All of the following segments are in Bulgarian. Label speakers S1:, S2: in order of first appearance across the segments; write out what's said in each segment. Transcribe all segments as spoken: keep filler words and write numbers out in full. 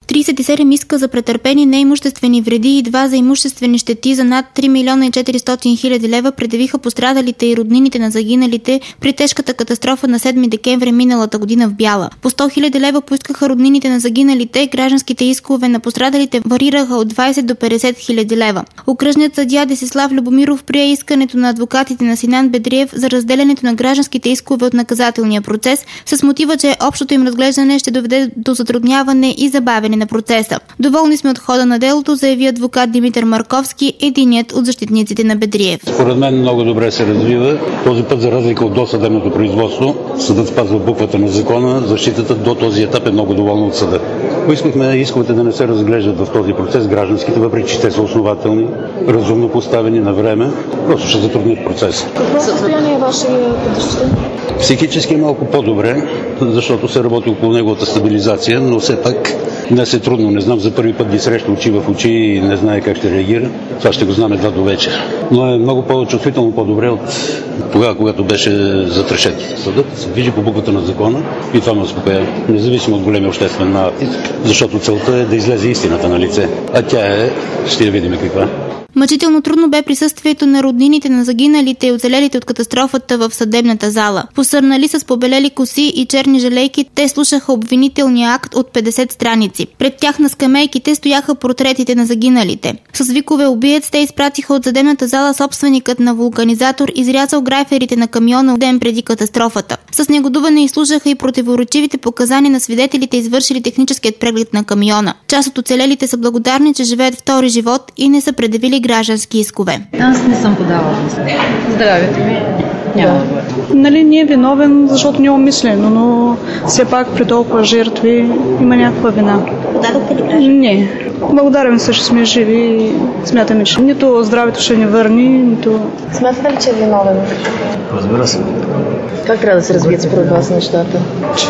S1: тридесет и седем иска за претърпени неимуществени вреди и два за имуществени щети за над три милиона и четиристотин хиляди лева предявиха пострадалите и роднините на загиналите при тежката катастрофа на седми декември миналата година в Бяла. По сто хиляди лева поискаха роднините на загиналите, гражданските искове на пострадалите варираха от двадесет до петдесет хиляди лева. Окръжният съдия Десислав Любомиров прие искането на адвокатите на Синан Бедриев за разделянето на гражданските искове от наказателния процес с мотива, че общото им разглеждане ще доведе до затрудняване и забавяне на процеса. Доволни сме от хода на делото, заяви адвокат Димитър Марковски, единият от защитниците на Бедриев.
S2: Според мен много добре се развива. Този път, за разлика от досъдебното производство, съдът спазва буквата на закона, защитата до този етап е много доволна от съда. Поискахме исковете да не се разглеждат в този процес гражданските, въпреки че те са основателни, разумно поставени на време, просто ще затруднят процеса.
S3: Какво състояние е вашия подзащитен?
S2: Психически е малко по-добре, защото се работи около неговата стабилизация, но все пак днес е трудно. Не знам, за първи път ги среща очи в очи и не знае как ще реагира. Това ще го знаме едва до вечер. Но е много по-чувствително по-добре от тогава, когато беше затрешен. Съдът се движи по буквата на закона и това ме успокоява, независимо от големия обществен натиск, защото целта е да излезе истината на лице. А тя е, ще я видим каква.
S1: Мъчително трудно бе присъствието на роднините на загиналите и оцелелите от катастрофата в съдебната зала. Посърнали с побелели коси и черни жалейки, те слушаха обвинителния акт от петдесет страници. Пред тях на скамейките стояха портретите на загиналите. С викове убиец те изпратиха от съдебната зала собственикът на вулканизатор, изрязал грайферите на камиона ден преди катастрофата. С негодуване изслушаха и противоречивите показания на свидетелите, извършили техническият преглед на камиона. Част от оцелелите са благодарни, че живеят втори живот и не са предявили граждански искове.
S4: Аз не съм подавала. Здравето ми няма да бъде.
S3: Нали, не е виновен, защото не е умишлено, но все пак при толкова жертви има някаква вина.
S1: Подадохте ли граждански?
S3: Не. Благодарим се, че сме живи и смятаме, че нито здравето ще ни върни, нито...
S5: Смятате ли, че е виновен?
S6: Разбира се.
S5: Как трябва да се развият според вас нещата?
S6: Че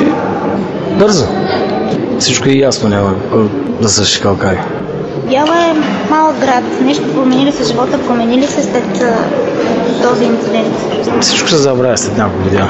S6: бързо. Всичко е ясно, няма да се шикалкари.
S1: Бяла е малък град. Нещо промени ли се живота, промени ли се след този инцидент?
S6: Всичко се забравя след няколко година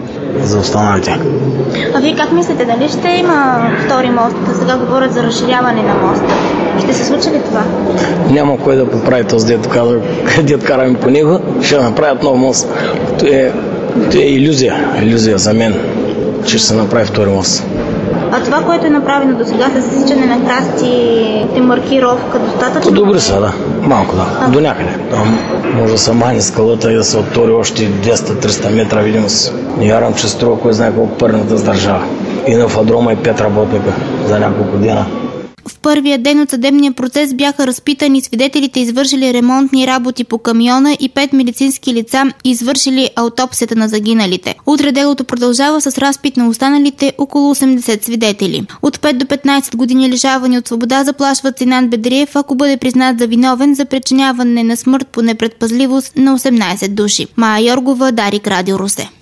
S6: за останалите.
S1: А вие как мислите, дали ще има втори мост? Сега говорят за разширяване на моста. Ще се случи ли това?
S6: Няма кой да поправи този дед, дед караме по него. Ще направят нов мост. То е, то е илюзия. Илюзия за мен, че ще се направи втори мост.
S1: А това, което е направено до сега с изсичане на храсти и маркировка, достатъчно?
S6: Добре са, да. Малко, да. А. До някъде. Там може да се махне скалата и да се оттори още двеста-триста метра видимост. Не вярвам, че струва кой знае колко пърната сдържава. И на фадрома и пет работника за няколко дена.
S1: В първия ден от съдебния процес бяха разпитани свидетелите, извършили ремонтни работи по камиона, и пет медицински лица, извършили аутопсията на загиналите. Утре делото продължава с разпит на останалите около осемдесет свидетели. От пет до петнадесет години лишавани от свобода заплашват Синан Бедриев, ако бъде признат за виновен за причиняване на смърт по непредпазливост на осемнадесет души. Мая Йоргова, Дарик, Радио Русе.